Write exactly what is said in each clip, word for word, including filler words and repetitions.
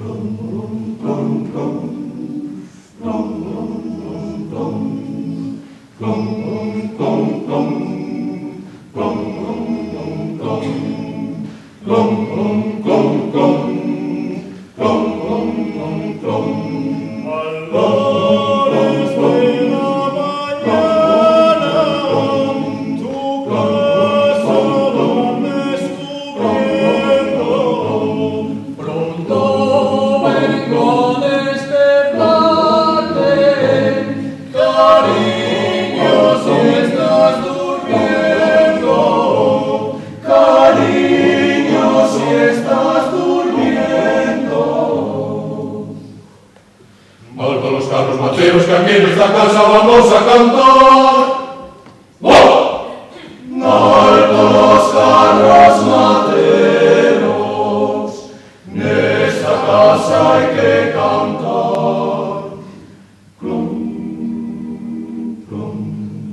Mateos que aquí en esta casa vamos a cantar. ¡Oh! Alto los carros materos, en esta casa hay que cantar. Clon, clon.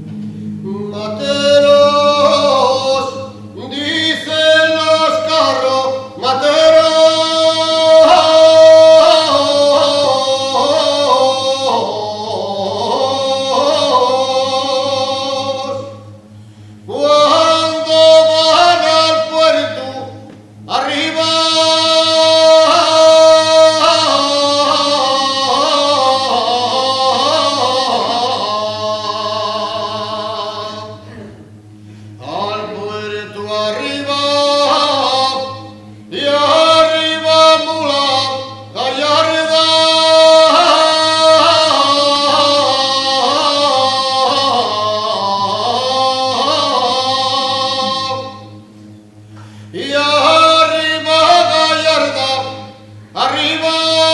Materos, dicen los carros materos. Y arriba Gallarda, arriba.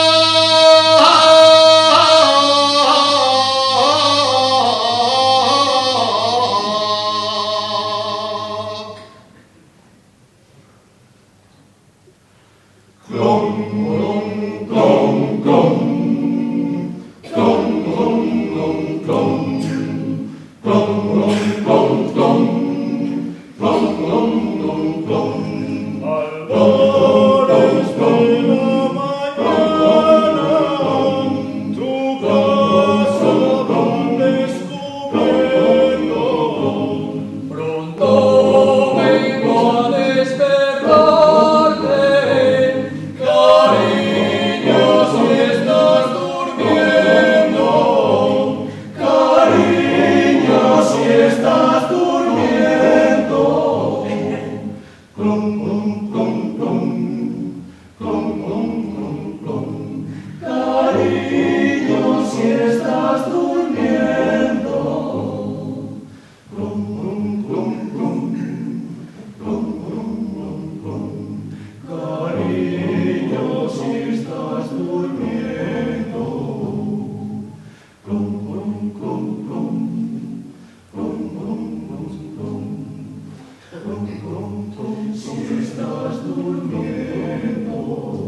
Clon, clon, clon, clon. Clon, clon, clon, clon. Clon, clon, clon, clon. Clon, clon, clon, clon. Albores de la mañana, tu casa van descubriendo. Pronto vengo a despertarte, cariño, si estás durmiendo. Cariño, si estás durmiendo. Clon, clon, clon, clon. Clon, clon, clon, clon. Cariño, si estás durmiendo. Clon, clon, clon, clon. Clon, clon, clon, clon. Cariño, si estás durmiendo. Clon, clon, clon, clon. Clon, clon, clon, clon. Clon, clon, clon, si estás durmiendo.